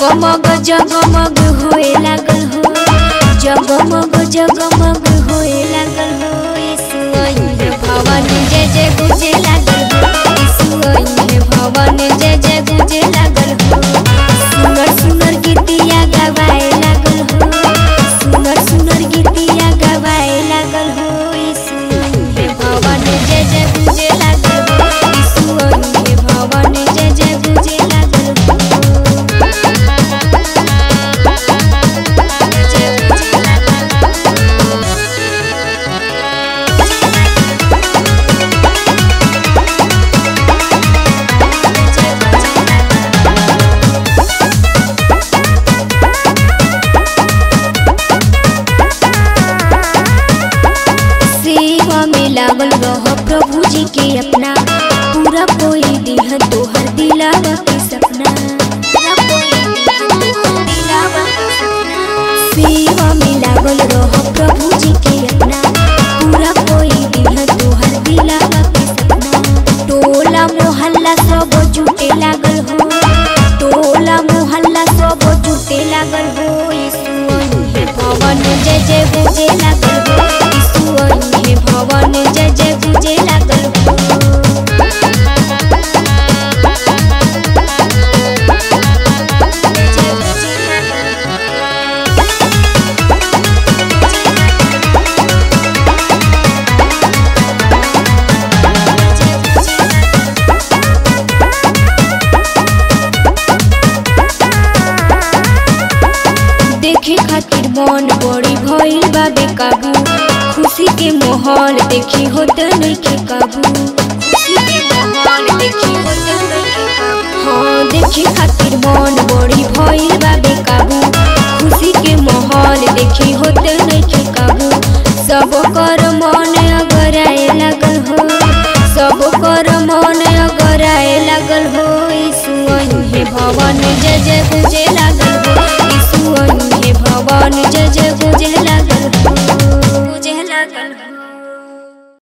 जगमग जगमग होए लागल हो, जगमग जगमग होए लागल हो। यीशु आइले भवन जय जय गुजे लागल हो, यीशु आइले भवन जय जय गुजे लागल हो। सुनर सुनर गीतिया गवाए लागल हो, सुनर सुनर गीतिया गवाए लागल हो। यीशु आइले भवन जय जय गुजे लागल हो, यीशु आइले भवन जय जय गुजे लागल हो। सेवा में लागल रह प्रभु जी के अपना, पूरा कोई दिह तोहर दिलावा के सपना, पूरा कोई दिह तोहर दिलावा के सपना। सेवा में लागल रह प्रभु जी के अपना, पूरा कोई दिह तोहर दिलावा के सपना। टोला मोहल्ला सब जुटे लागल हो, टोला मोहल्ला सब जुटे लागल हो। यीशु आइले भवन जय जय गुजे लागल हो, यीशु आइले भवन जय जय गुजे लागल हो। देखे खातिर मन बड़ी भइल बा बेकाबू, खुशी के माहौल देखी होत नइखे काबू, खुशी के माहौल देखी होत नइखे काबू। हाँ देखे खातिर मन बड़ी भइल बा बेकाबू, खुशी के माहौल देखी होत नइखे काबू। सब कर मन अगराए लागल हो, सब कर मन अगराए लागल हो। यीशु आइले भवन जय जय गुजे